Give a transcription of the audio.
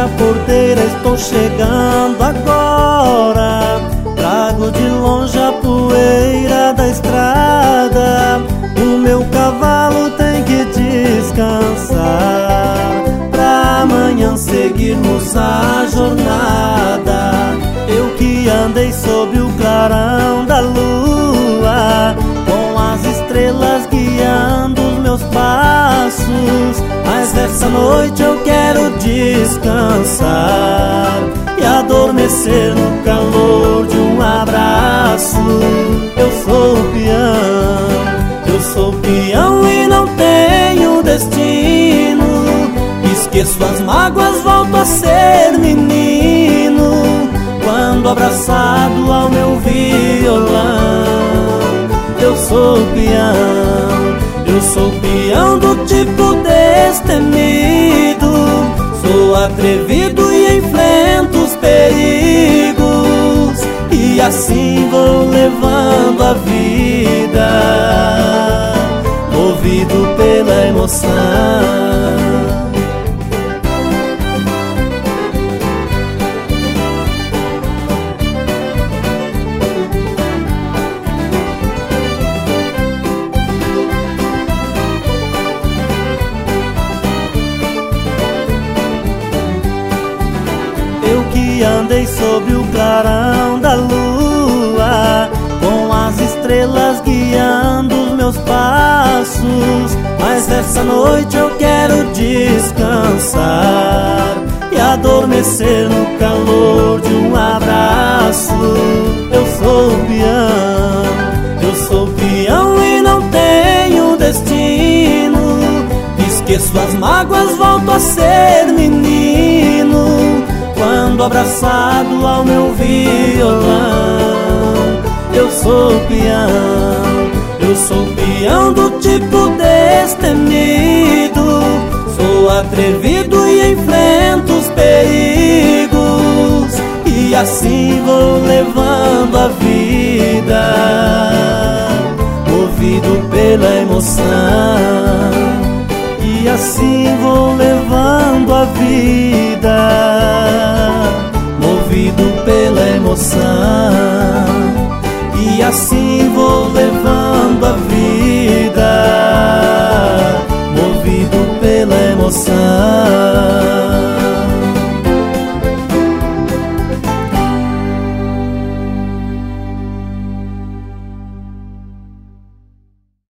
na porteira, estou chegando agora. Trago de longe a poeira da estrada. O meu cavalo tem que descansar, pra amanhã seguirmos a jornada. Eu que andei sob o clarão da lua, com as estrelas guiando os meus passos. Mas essa noite eu quero descansar e adormecer no calor de um abraço. Eu sou peão e não tenho destino. Esqueço as mágoas, volto a ser menino, quando abraçado ao meu violão. Eu sou peão do tipo destemido. Sou atrevido e enfrento os perigos, e assim vou levando a vida, movido pela emoção. Eu que andei sob o clarão da lua, com as estrelas guiando os meus passos. Mas essa noite eu quero descansar e adormecer no calor de um abraço. Eu sou peão e não tenho destino. Esqueço as mágoas, volto a ser menino, quando abraçado ao meu violão. Eu sou peão do tipo destemido. Sou atrevido e enfrento os perigos, e assim vou levando a vida, movido pela emoção. E assim vou levando a vida, movido pela emoção. E assim vou levando a vida, movido pela emoção.